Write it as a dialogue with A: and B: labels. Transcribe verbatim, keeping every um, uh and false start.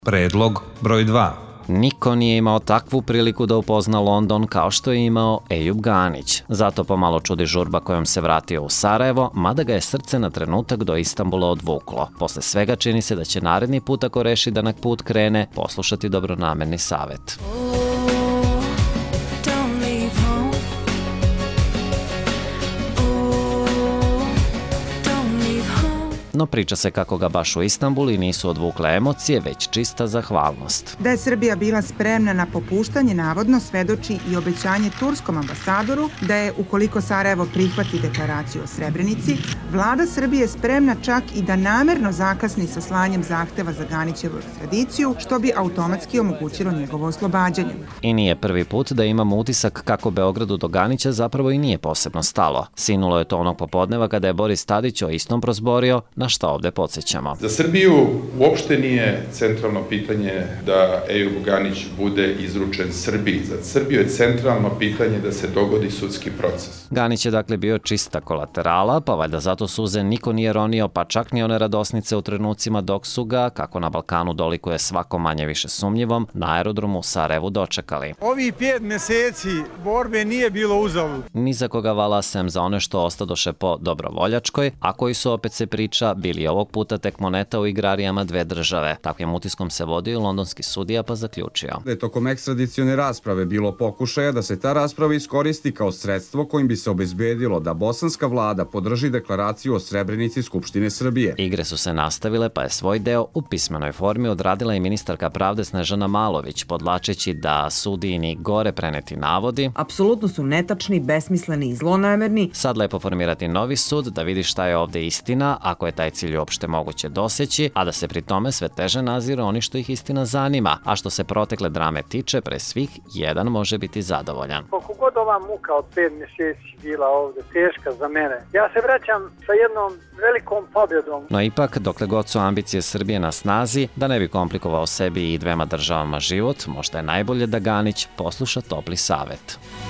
A: Predlog broj dva.
B: Niko nije imao takvu priliku da upozna London kao što je imao Ejub Ganić. Zato pomalo čudi žurba kojom se vratio u Sarajevo, mada ga je srce na trenutak do Istanbula odvuklo. Posle svega čini se da će naredni put, ako reši da na put krene, poslušati dobronamerni savet. No priča se kako ga baš u Istanbulu i nisu odvukle emocije, već čista zahvalnost.
C: Da je Srbija bila spremna na popuštanje, navodno svedoči i obećanje turskom ambasadoru da je, ukoliko Sarajevo prihvati deklaraciju o Srebrenici, vlada Srbije spremna čak i da namerno zakasni sa slanjem zahteva za Ganićevu ekstradiciju, što bi automatski omogućilo njegovo oslobađanje.
B: I nije prvi put da imamo utisak kako Beogradu do Ganića zapravo i nije posebno stalo. Sinulo je to onog popodneva kada je Boris Tadić o istom prozborio, na šta ovde podsjećamo.
D: Za Srbiju uopšte nije centralno pitanje da Ejub Ganić bude izručen Srbiji. Za Srbiju je centralno pitanje da se dogodi sudski proces.
B: Ganić je dakle bio čista kolaterala, pa valjda zato suze niko nije ronio, pa čak ni one radosnice u trenucima dok su ga, kako na Balkanu dolikuje svako manje više sumnjivom, na aerodromu u Sarajevu dočekali.
E: Ovih pet meseci borbe nije bilo uzalud.
B: Ni za koga vala sem za one što ostadoše po dobrovoljačkoj, a koji su, opet se priča, bili ovog puta tek moneta u igrarijama dve države. Takvim utiskom se vodio i londonski sudija, pa zaključio.
F: Da je tokom ekstradicione rasprave bilo pokušaja da se ta rasprava iskoristi kao sredstvo kojim bi se obezbedilo da bosanska vlada podrži deklaraciju o Srebrenici Skupštine Srbije.
B: Igre su se nastavile, pa je svoj deo u pismenoj formi odradila i ministarka pravde Snežana Malović, podlačeći da sudijini gore preneti navodi
G: apsolutno su netačni, besmisleni i zlonamerni.
B: Sad lepo formirati novi sud da vidi šta je ovde istina, ako je taj cilj uopšte moguće doseći, a da se pri tome sve teže naziru oni što ih istina zanima, a što se protekle drame tiče, pre svih jedan može biti zadovoljan.
H: Koliko god ova muka od pet mjeseci bila ovde teška za mene, ja se vraćam sa jednom velikom pobjedom.
B: No ipak, dokle god su ambicije Srbije na snazi, da ne bi komplikovao sebi i dvema državama život, možda je najbolje da Ganić posluša topli savet.